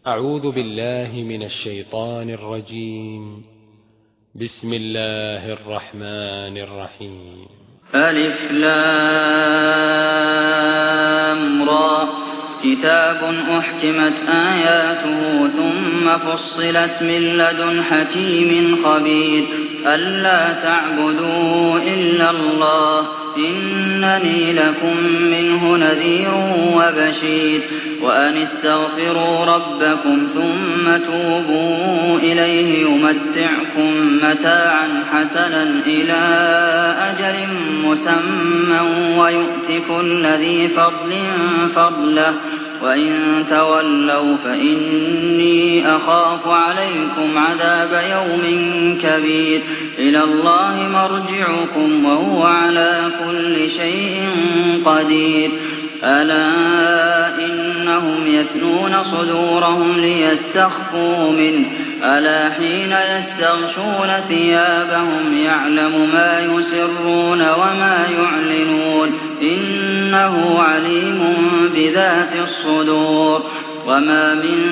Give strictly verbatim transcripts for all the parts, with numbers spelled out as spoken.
أعوذ بالله من الشيطان الرجيم. بسم الله الرحمن الرحيم. ألف لام را كتاب أحكمت آياته ثم فصلت من لدن حكيم خبير ألا تعبدوا إلا الله إنني لكم منه نذير وبشير وأن استغفروا ربكم ثم توبوا إليه يمتعكم متاعا حسنا إلى أجل مسمى ويؤت كل ذي فضل فضله وإن تولوا فإني أخاف عليكم عذاب يوم كبير إلى الله مرجعكم وهو على كل شيء قدير ألا إنهم يثنون صدورهم ليستخفوا منه ألا حين يستغشون ثيابهم يعلم ما يسرون وما يعلنون إنه عليم بذات الصدور وما من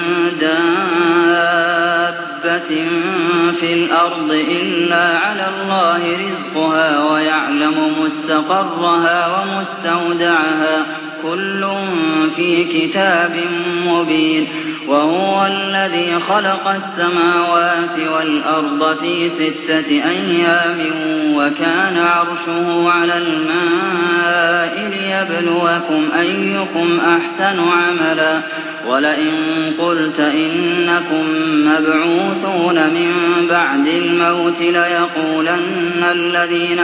دابة في الأرض إلا على الله رزقها ويعلم مستقرها ومستودعها كل في كتاب مبين وهو الذي خلق السماوات والأرض في ستة أيام وكان عرشه على الماء ليبلوكم أيكم أحسن عملا ولئن قلت إنكم مبعوثون من بعد الموت ليقولن الذين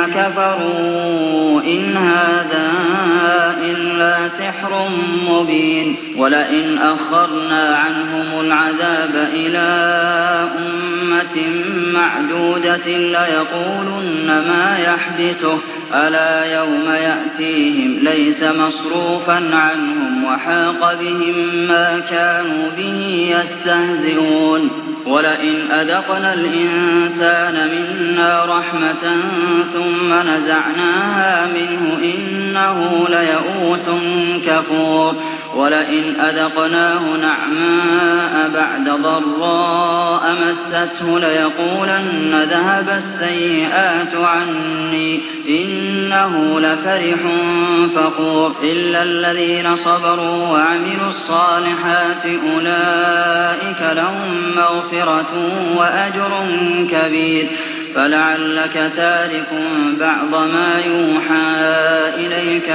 كفروا إن هذا إلا سحر مبين ولئن أخرنا عنهم العذاب إلى أمة معدودة ليقولن ما يحبسه ألا يوم يأتيهم ليس مصروفا عنهم وحاق بهم ما كانوا به يستهزئون ولئن أذقنا الإنسان منا رحمة ثم نزعناها منه إنه ليئوس كفور ولئن أذقناه نعماء بعد ضراء مسته ليقولن ذهب السيئات عني إنه لفرح فخور إلا الذين صبروا وعملوا الصالحات أولئك لهم مغفرة وأجر كبير فلعلك تارك بعض ما يوحى إليك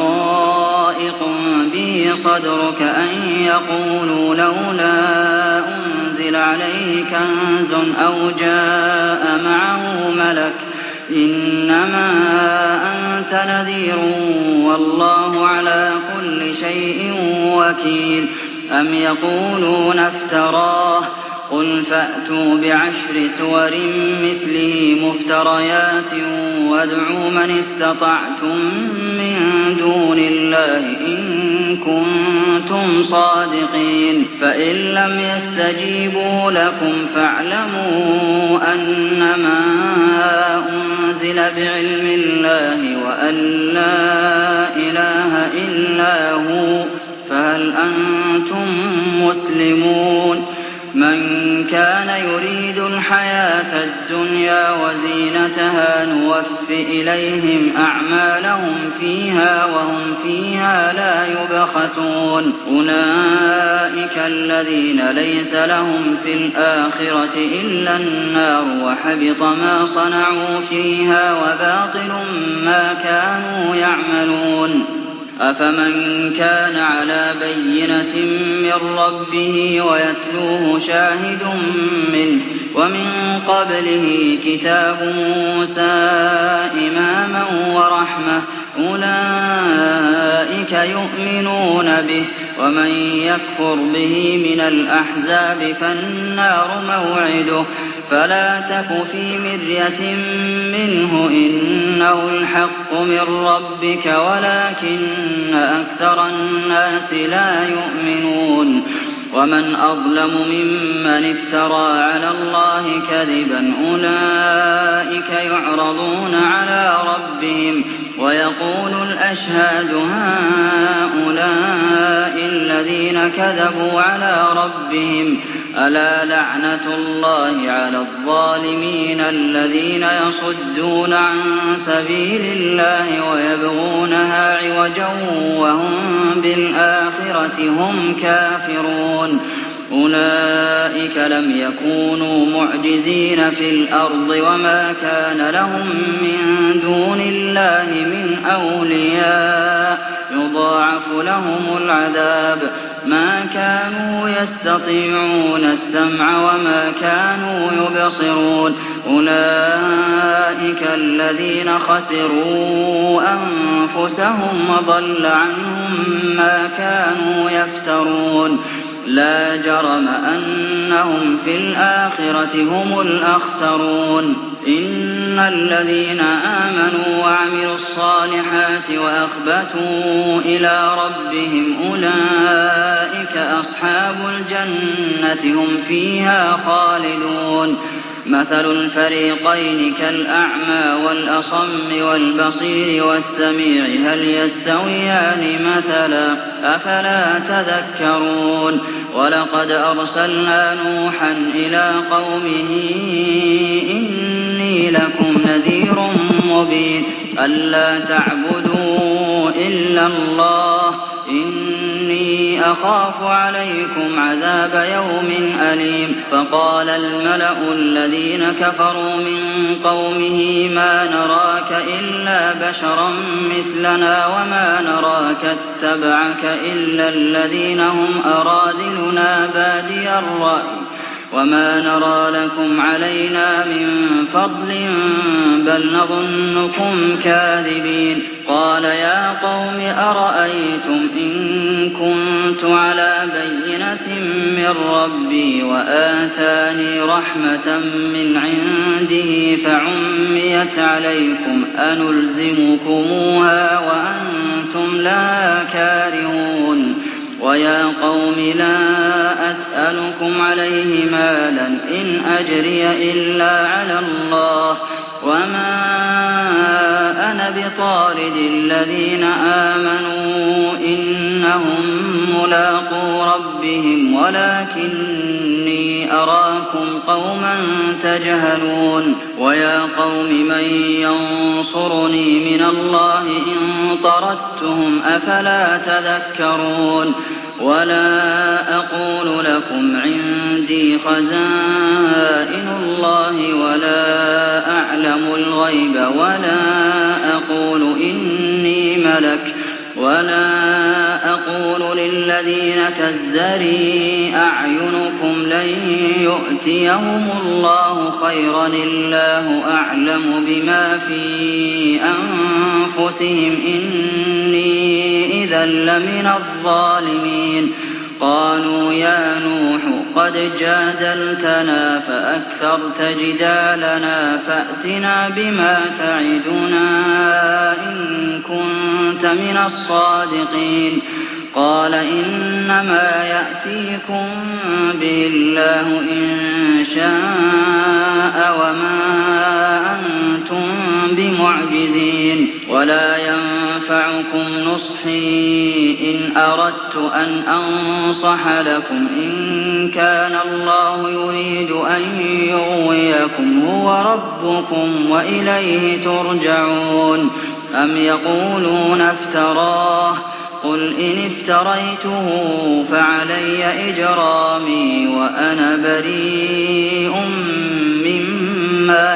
وضائق به صدرك أن يقولوا لولا أنزل عليه كنز أو جاء معه ملك إنما أنت نذير والله على كل شيء وكيل أم يقولون افتراه قل فأتوا بعشر سور مثله مفتريات وادعوا من استطعتم من دون الله إن كنتم صادقين فإن لم يستجيبوا لكم فاعلموا أنما أنزل بعلم الله وأن لا إله إلا هو فهل أنتم مسلمون من كان يريد الحياة الدنيا وزينتها نوف إليهم أعمالهم فيها وهم فيها لا يبخسون أولئك الذين ليس لهم في الآخرة إلا النار وحبط ما صنعوا فيها وباطل ما كانوا يعملون أفمن كان على بينة من ربه ويتلوه شاهد منه ومن قبله كتاب موسى إماما ورحمة أولئك يؤمنون به ومن يكفر به من الأحزاب فالنار موعده فلا تك في مرية منه إنه الحق من ربك ولكن أكثر الناس لا يؤمنون ومن أظلم ممن افترى على الله كذبا أولئك يعرضون على ربهم ويقول الأشهاد هؤلاء الذين كذبوا على ربهم ألا لعنة الله على الظالمين الذين يصدون عن سبيل الله ويبغونها عوجا وهم بالآخرة هم كافرون أولئك لم يكونوا معجزين في الأرض وما كان لهم من دون الله من أولياء يضاعف لهم العذاب ما كانوا يستطيعون السمع وما كانوا يبصرون أولئك الذين خسروا أنفسهم وضل عنهم ما كانوا يفترون لا جرم أنهم في الآخرة هم الأخسرون إن الذين آمنوا وعملوا الصالحات وأخبتوا إلى ربهم أولئك أصحاب الجنة هم فيها خالدون مثل الفريقين كالأعمى والأصم والبصير والسميع هل يستويان مثلا أفلا تذكرون ولقد أرسلنا نوحا إلى قومه إني لكم نذير مبين ألا تعبدوا إلا الله إني أخاف عليكم عذاب يوم أليم فقال الملأ الذين كفروا من قومه ما نراك إلا بشرا مثلنا وما نراك اتبعك إلا الذين هم أراذلنا بادي الرأي وما نرى لكم علينا من فضل بل نظنكم كاذبين قال يا قوم أرأيتم إن كنت على بينة من ربي وآتاني رحمة من عنده فعميت عليكم أنلزمكموها وأنتم لا كارهون ويا قوم لا أسألكم عليه مالا إن أجري إلا على الله وما أنا بطارد الذين آمنوا إنهم ملاقو ربهم ولكني أراكم قوما تجهلون ويا قوم من ينصرني من الله إن طردتهم أفلا تذكرون ولا أقول لكم عندي خزائن الله ولا أعلم الغيب ولا أقول إني ملك ولا أقول للذين تزدري أعينكم لن يؤتيهم الله خيرا الله أعلم بما في أنفسهم إني إذا لمن الظالمين قالوا يا نوح قد جادلتنا فأكثرت جدالنا فأتنا بما تعدنا إن كنت من الصادقين قال إنما يأتيكم به الله إن شاء وما أنتم بمعجزين ولا ينفعكم نصحي إن أردت أن أنصح لكم إن كان الله يريد أن يغويكم هو ربكم وإليه ترجعون أم يقولون افتراه قل إن افتريته فعلي إجرامي وأنا بريء مما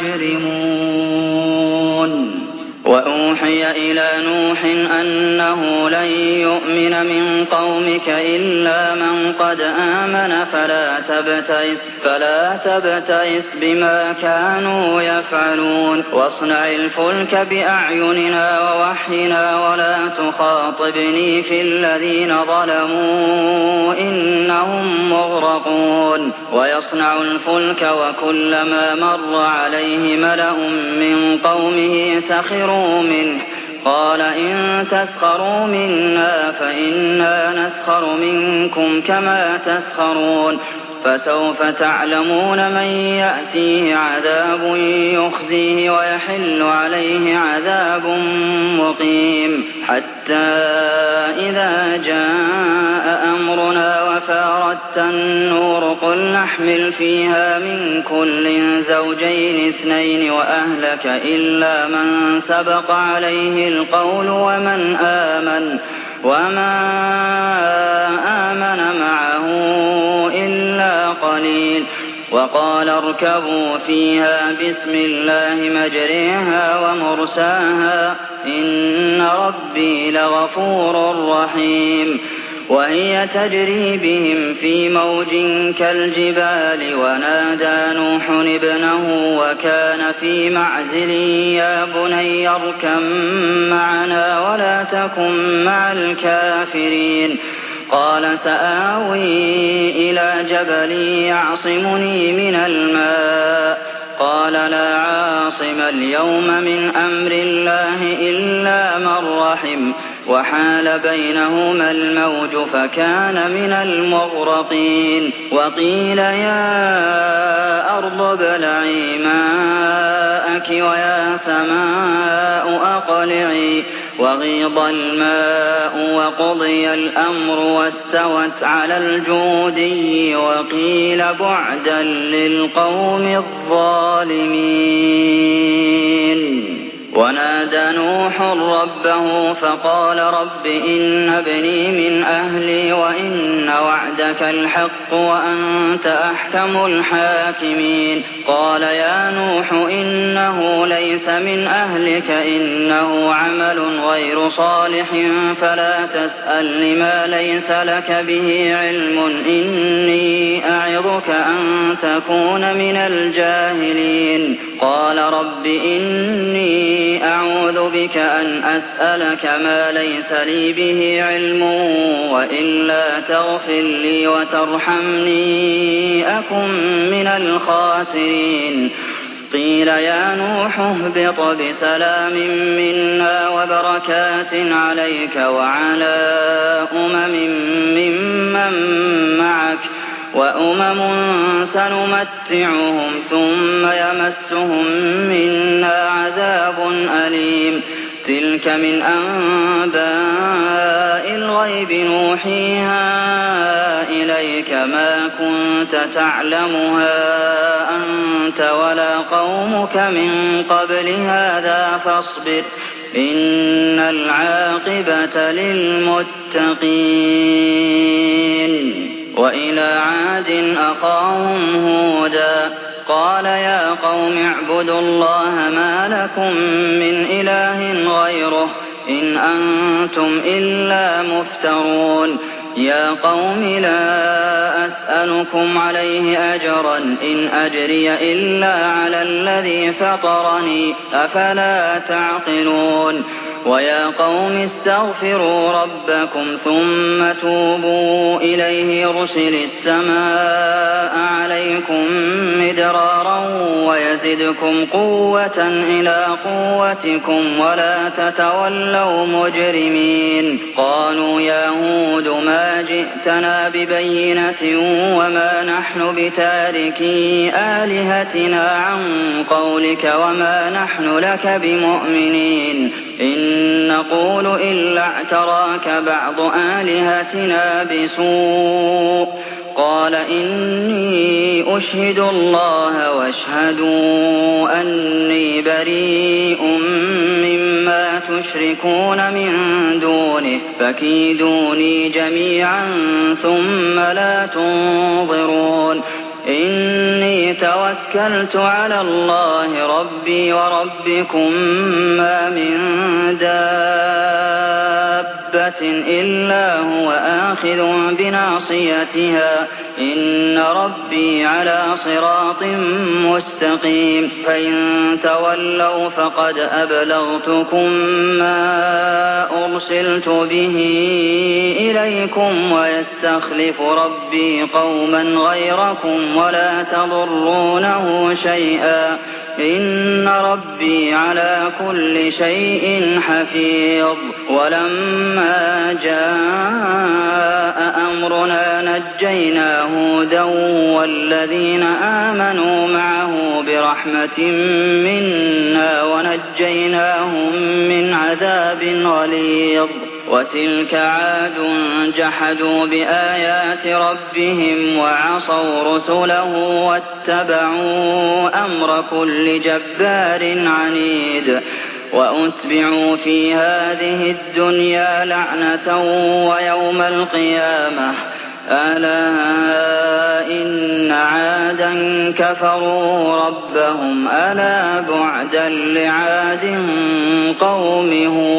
تجرمون وأوحي إلى نوح أنه لن يؤمن من قومك إلا من قد آمن فلا تبتئس فلا تبتئس بما كانوا يفعلون واصنع الفلك بأعيننا ووحينا ولا تخاطبني في الذين ظلموا إنهم مغرقون ويصنع الفلك وكلما مر عليه ملأ من قومه سخروا منه قال إن تسخروا منا فإنا نسخر منكم كما تسخرون فسوف تعلمون من يأتيه عذاب يخزيه ويحل عليه عذاب مقيم حتى إذا جاء أمرنا وفارت النور قل نحمل فيها من كل زوجين اثنين وأهلك إلا من سبق عليه القول ومن آمن وما آمن معه إلا قليل وقال اركبوا فيها بسم الله مجريها ومرساها إن ربي لغفور رحيم وهي تجري بهم في موج كالجبال ونادى نوح ابنه وكان في معزل يا بني اركب معنا ولا تكن مع الكافرين قال سآوي إلى جبل يعصمني من الماء قال لا عاصم اليوم من أمر الله إلا من رحم وحال بينهما الموج فكان من المغرقين وقيل يا أرض ابلعي ماءك ويا سماء أقلعي وغيض الماء وقضي الأمر واستوت على الجودي وقيل بعدا للقوم الظالمين ونادى نوح ربه فقال رب إن ابني من أهلي وإن وعدك الحق وأنت أحكم الحاكمين قال يا نوح إنه ليس من أهلك إنه عمل غير صالح فلا تسأل لما ليس لك به علم إني أعظك أن تكون من الجاهلين قال رب إني أعوذ بك أن أسألك ما ليس لي به علم وإلا تغفر لي وترحمني أكن من الخاسرين قيل يا نوح اهبط بسلام منا وبركات عليك وعلى أمم ممن معك وأمم سنمتعهم ثم يمسهم منا عذاب أليم تلك من أنباء الغيب نوحيها إليك ما كنت تعلمها أنت ولا قومك من قبل هذا فاصبر إن العاقبة للمتقين وإلى عاد أخاهم هودا قال يا قوم اعبدوا الله ما لكم من إله غيره إن أنتم إلا مفترون يا قوم لا أسألكم عليه أجرا إن أجري إلا على الذي فطرني أفلا تعقلون ويا قوم استغفروا ربكم ثم توبوا إليه يرسل السماء عليكم مدرارا ويزدكم قوة إلى قوتكم ولا تتولوا مجرمين قالوا يا هود ما جئتنا ببينة وما نحن بتاركي آلهتنا عن قولك وما نحن لك بمؤمنين إن نقول إلا اعتراك بعض آلهتنا بسوء قال إني أشهد الله واشهدوا أني بريء مما تشركون من دونه فكيدوني جميعا ثم لا تنظرون إني توكلت على الله ربي وربكم ما من دابة إلا هو آخذ بناصيتها إن ربي على صراط مستقيم فإن تولوا فقد أبلغتكم ما أرسلت به إليكم ويستخلف ربي قوما غيركم ولا تضرونه شيئا إن ربي على كل شيء حفيظ. ولما جاء أمرنا نجينا هودا والذين آمنوا معه برحمة منا ونجيناهم من عذاب غليظ. وتلك عاد جحدوا بآيات ربهم وعصوا رسله واتبعوا أمر كل جبار عنيد. وأتبعوا في هذه الدنيا لعنة ويوم القيامة ألا إن عادا كفروا ربهم ألا بعدا لعاد قوم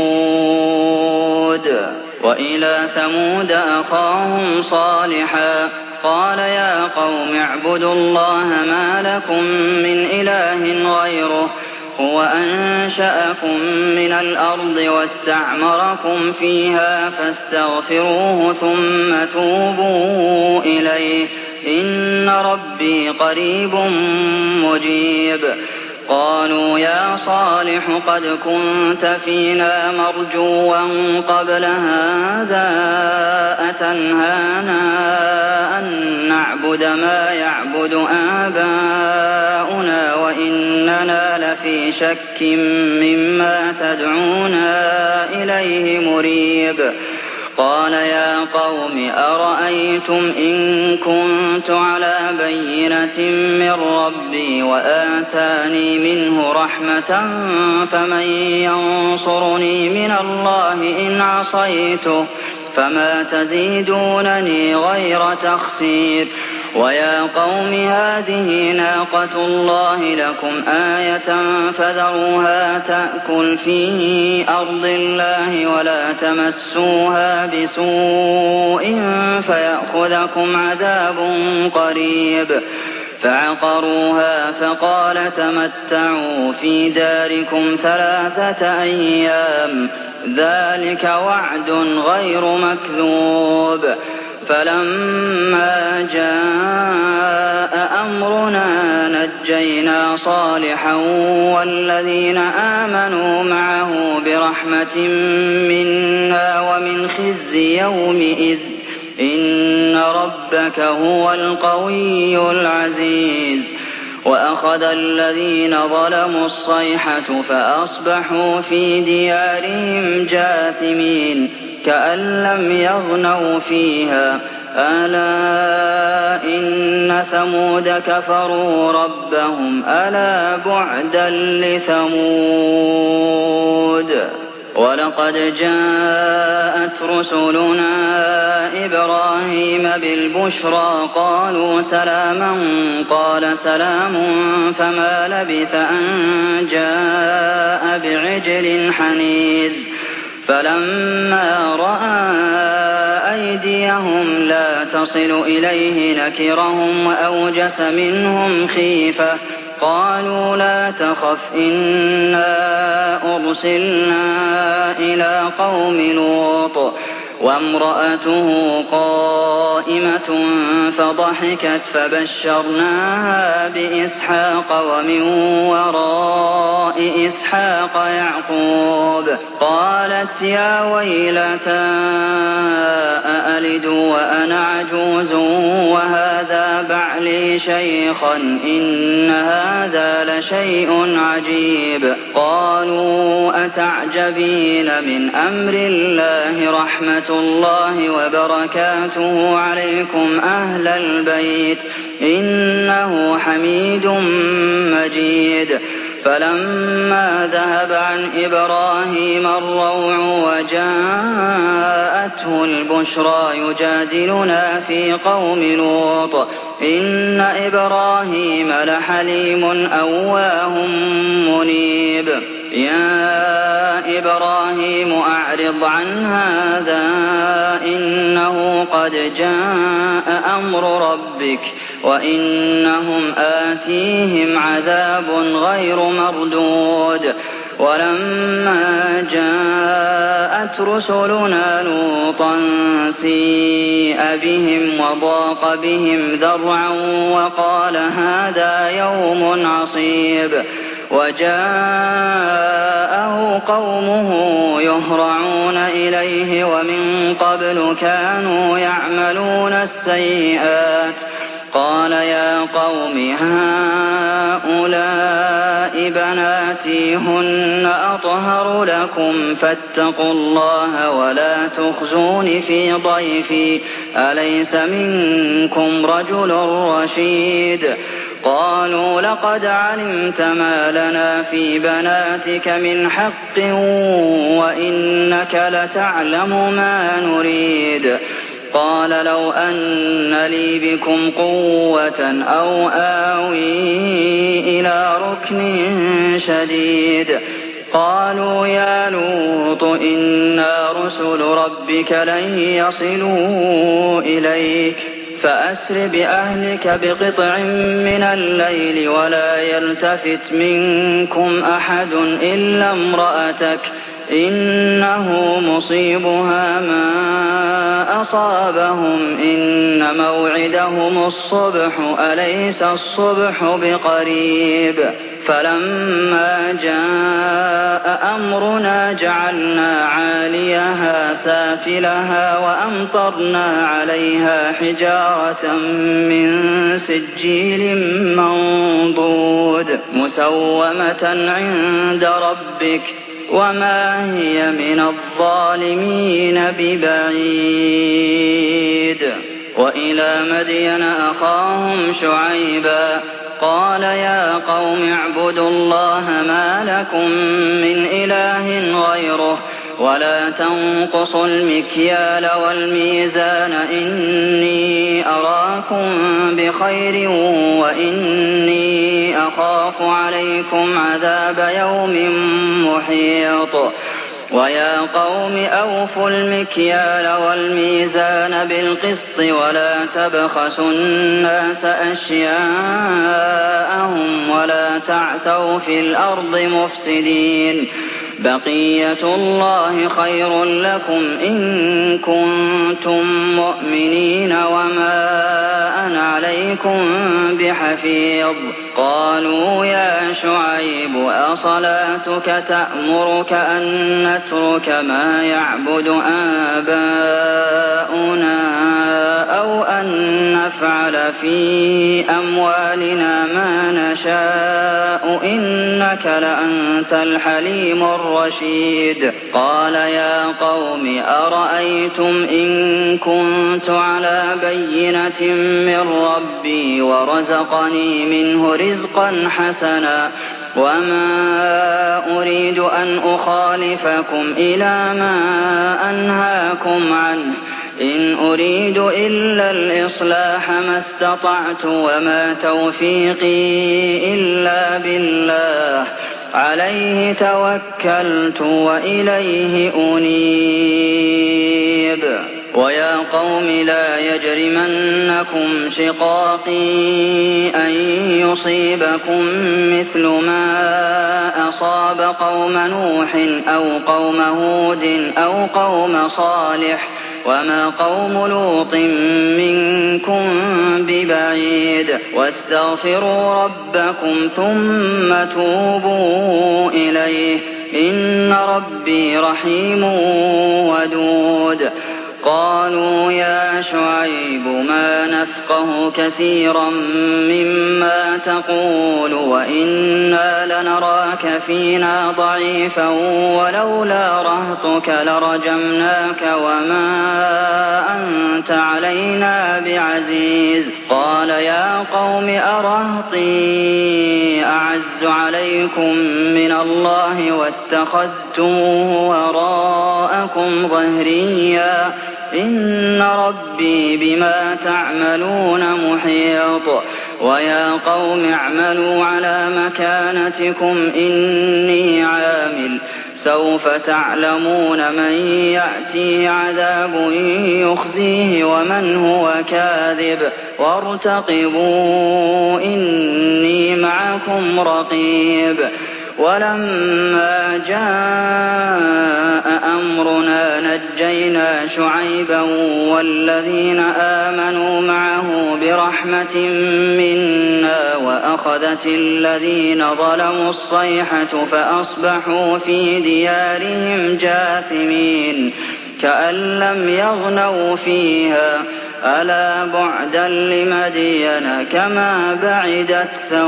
هود. وإلى ثمود أخاهم صالحا قال يا قوم اعبدوا الله ما لكم من إله غيره هو أنشأكم من الأرض واستعمركم فيها فاستغفروه ثم توبوا إليه إن ربي قريب مجيب. قالوا يا صالح قد كنت فينا مرجوا قبل هذا أتنهانا أن نعبد ما يعبد آباؤنا وإننا لفي شك مما تدعونا إليه مريب. قال يا قوم أرأيتم إن كنت على بينة من ربي وآتاني منه رحمة فمن ينصرني من الله إن عصيته فما تزيدونني غير تخسير. ويا قوم هذه ناقة الله لكم آية فذروها تأكل في أرض الله ولا تمسوها بسوء فيأخذكم عذاب قريب. فعقروها فقال تمتعوا في داركم ثلاثة أيام ذلك وعد غير مكذوب. فلما جاء أمرنا نجينا صالحا والذين آمنوا معه برحمة منا ومن خزي يومئذ إن ربك هو القوي العزيز. وأخذ الذين ظلموا الصيحة فأصبحوا في ديارهم جاثمين كأن لم يغنوا فيها ألا إن ثمود كفروا ربهم ألا بعدا لثمود. ولقد جاءت رسلنا إبراهيم بالبشرى قالوا سلاما قال سلام فما لبث أن جاء بعجل حنيذ. فلما رأى أيديهم لا تصل إليه نكرهم وأوجس منهم خيفة قالوا لا تخف إنا أرسلنا إلى قوم لوط وامرأته قائمة فضحكت فبشرناها بإسحاق ومن وراء إسحاق يعقوب. قالت يا ويلتى أألد وأنا عجوز وهذا بعلي شيخا إن هذا لشيء عجيب. قالوا أتعجبين من أمر الله رحمة الله وبركاته عليكم أهل البيت إنه حميد مجيد. فلما ذهب عن إبراهيم الروع وجاءته البشرى يجادلنا في قوم لوط إن إبراهيم لحليم أواه منيب. يا إبراهيم أعرض عن هذا إنه قد جاء أمر ربك وإنهم آتيهم عذاب غير مردود. ولما جاءت رسلنا لوطا سيء بهم وضاق بهم ذرعا وقال هذا يوم عصيب. وجاءه قومه يهرعون إليه ومن قبل كانوا يعملون السيئات قال يا قوم هؤلاء بناتي هن أطهر لكم فاتقوا الله ولا تخزون في ضيفي أليس منكم رجل رشيد قالوا لقد علمت ما لنا في بناتك من حق وإنك لتعلم ما نريد قال لو أن لي بكم قوة أو آوي إلى ركن شديد قالوا يا لوط إنا رسل ربك لن يصلوا إليك فأسر بأهلك بقطع من الليل ولا يلتفت منكم أحد إلا امرأتك إنه مصيبها ما أصابهم إن موعدهم الصبح أليس الصبح بقريب فلما جاء أمرنا جعلنا عاليها سافلها وأمطرنا عليها حجارة من سجيل منضود مسومة عند ربك وما هي من الظالمين ببعيد وإلى مدين أخاهم شعيبا قال يا قوم اعبدوا الله ما لكم من إله غيره ولا تنقصوا المكيال والميزان إني أراكم بخير وإني أخاف عليكم عذاب يوم محيط ويا قوم أوفوا المكيال والميزان بالقسط ولا تبخسوا الناس أشياءهم ولا تعثوا في الأرض مفسدين بقية الله خير لكم إن كنتم مؤمنين وما أنا عليكم بحفيظ قالوا يا شعيب أصلاتك تأمرك أن نترك ما يعبد آباؤنا أو أن نفعل في أموالنا ما نشاء إنك لأنت الحليم الرشيد قال يا قوم أرأيتم إن كنت على بينة من ربي ورزقني منه رزقا حسنا وما أريد أن أخالفكم إلى ما أنهاكم عنه إن أريد إلا الإصلاح ما استطعت وما توفيقي إلا بالله عليه توكلت وإليه أنيب ويا قوم لا يجرمنكم شقاقي أن يصيبكم مثل ما أصاب قوم نوح أو قوم هود أو قوم صالح وما قوم لوط منكم ببعيد واستغفروا ربكم ثم توبوا إليه إن ربي رحيم ودود قالوا يا شعيب ما نفقه كثيرا مما تقول وإنا لنراك فينا ضعيفا ولولا رهطك لرجمناك وما أنت علينا بعزيز قال يا قوم أرهطي أعز عليكم من الله واتخذتموه وراءكم ظهريا إن ربي بما تعملون محيط ويا قوم اعملوا على مكانتكم إني عامل سوف تعلمون من يأتي عذاب يخزيه ومن هو كاذب وارتقبوا إني معكم رقيب ولما جاء أمرنا نجينا شعيبا والذين آمنوا معه برحمة منا وأخذت الذين ظلموا الصيحة فأصبحوا في ديارهم جاثمين كأن لم يغنوا فيها ألا بعدا لمدين كما بعدت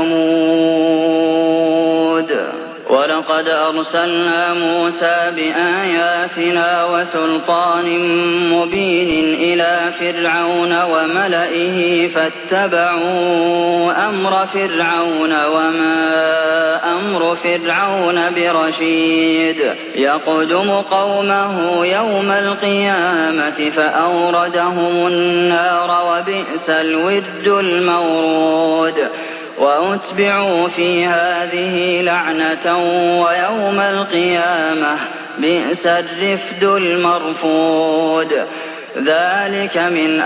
ثمود ولقد أرسلنا موسى بآياتنا وسلطان مبين إلى فرعون وملئه فاتبعوا أمر فرعون وما أمر فرعون برشيد يقدم قومه يوم القيامة فأوردهم النار وبئس الورد المورود وأتبعوا في هذه لعنة ويوم القيامة بئس الرفد المرفود ذلك من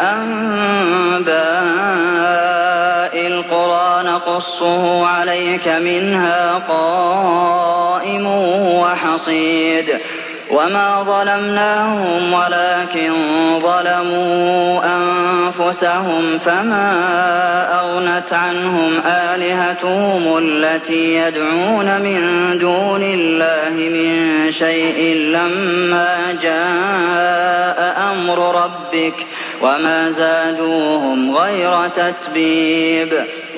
أنباء القرى نقصه عليك منها قائم وحصيد وما ظلمناهم ولكن ظلموا أنفسهم فما أغنت عنهم آلهتهم التي يدعون من دون الله من شيء لما جاء أمر ربك وما زادوهم غير تتبيب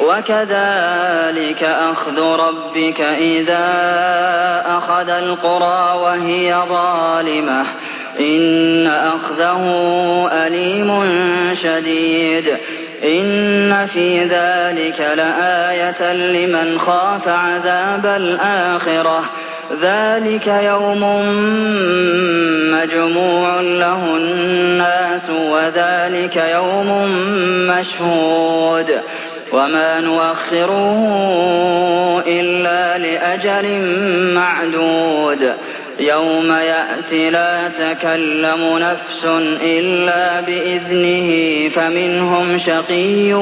وكذلك أخذ ربك إذا أخذ القرى وهي ظالمة إن أخذه أليم شديد إن في ذلك لآية لمن خاف عذاب الآخرة ذلك يوم مجموع له الناس وذلك يوم مشهود وما نؤخره إلا لأجل معدود يوم يأتي لا تكلم نفس إلا بإذنه فمنهم شقي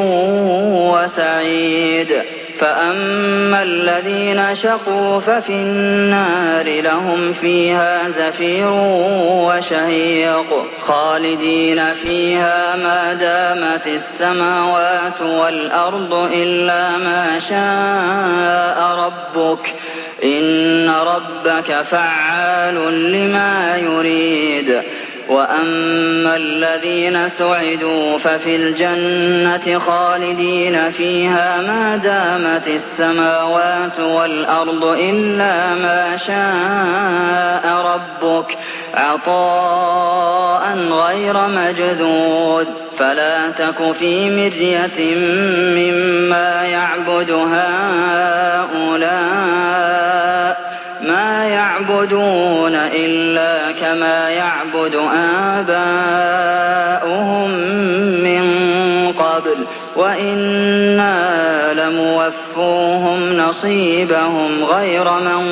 وسعيد فأما الذين شقوا ففي النار لهم فيها زفير وشهيق خالدين فيها ما دامت السماوات والأرض إلا ما شاء ربك إن ربك فعال لما يريد وأما الذين سعدوا ففي الجنة خالدين فيها ما دامت السماوات والأرض إلا ما شاء ربك عطاء غير مجذوذ فلا تك في مرية مما يعبد هؤلاء ما يعبدون إلا كما يعبد آباؤهم من قبل وإنا لموفوهم نصيبهم غير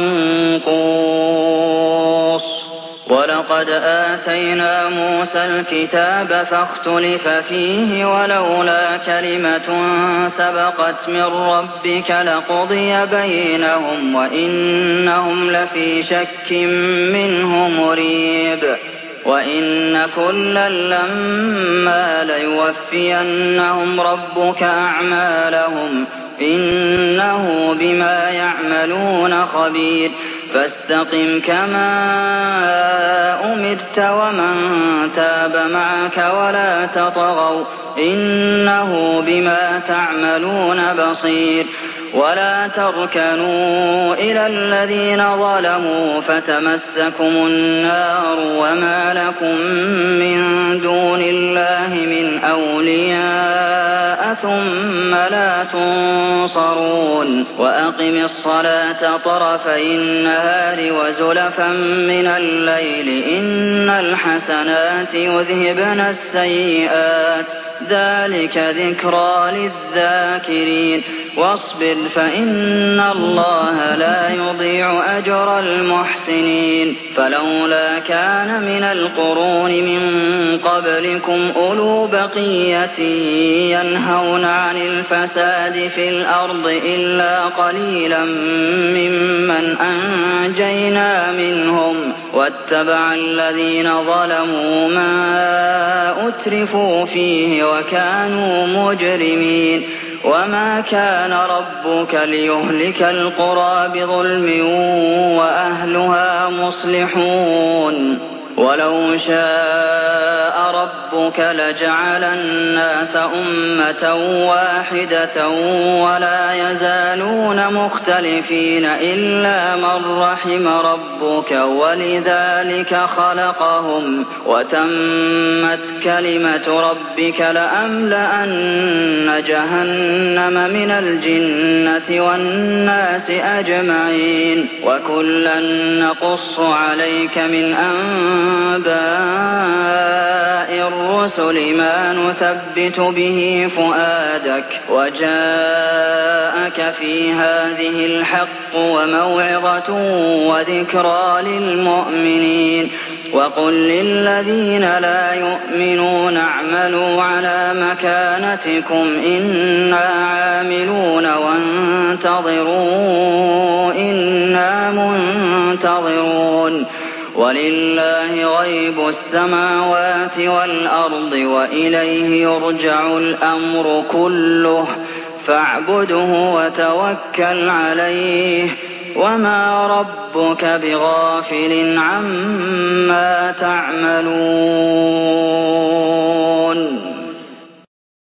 منقوص ولقد آتينا موسى الكتاب فاختلف فيه ولولا كلمة سبقت من ربك لقضي بينهم وإنهم لفي شك منه مريب وإن كلا لما ليوفينهم ربك أعمالهم إنه بما يعملون خبير فاستقم كما أمرت ومن تاب معك ولا تطغوا إنه بما تعملون بصير ولا تركنوا إلى الذين ظلموا فتمسكم النار وما لكم من دون الله من أولياء ثم لا تنصرون وأقم الصلاة طرفي النهار وزلفا من الليل إن الحسنات يذهبن السيئات ذلك ذكرى للذاكرين واصبر فإن الله لا يضيع أجر المحسنين فلولا كان من القرون من قبلكم أولو بقية ينهون عن الفساد في الأرض إلا قليلا ممن أنجينا منهم واتبع الذين ظلموا ما أترفوا فيه وكانوا مجرمين وما كان ربك ليهلك القرى بظلم وأهلها مصلحون ولو شاء ربك لجعل الناس أمة واحدة ولا يزالون مختلفين إلا من رحم ربك ولذلك خلقهم وتمت كلمة ربك لأملأن جهنم من الجنة والناس أجمعين وكلا نقص عليك من أنباء الرسل ما نثبت به فؤادك وجاءك في هذه الحق وموعظة وذكرى للمؤمنين وقل للذين لا يؤمنون اعملوا على مكانتكم إنا عاملون وانتظروا إنا منتظرون ولله غيب السماوات والأرض وإليه يرجع الأمر كله فاعبده وتوكل عليه وما ربك بغافل عما تعملون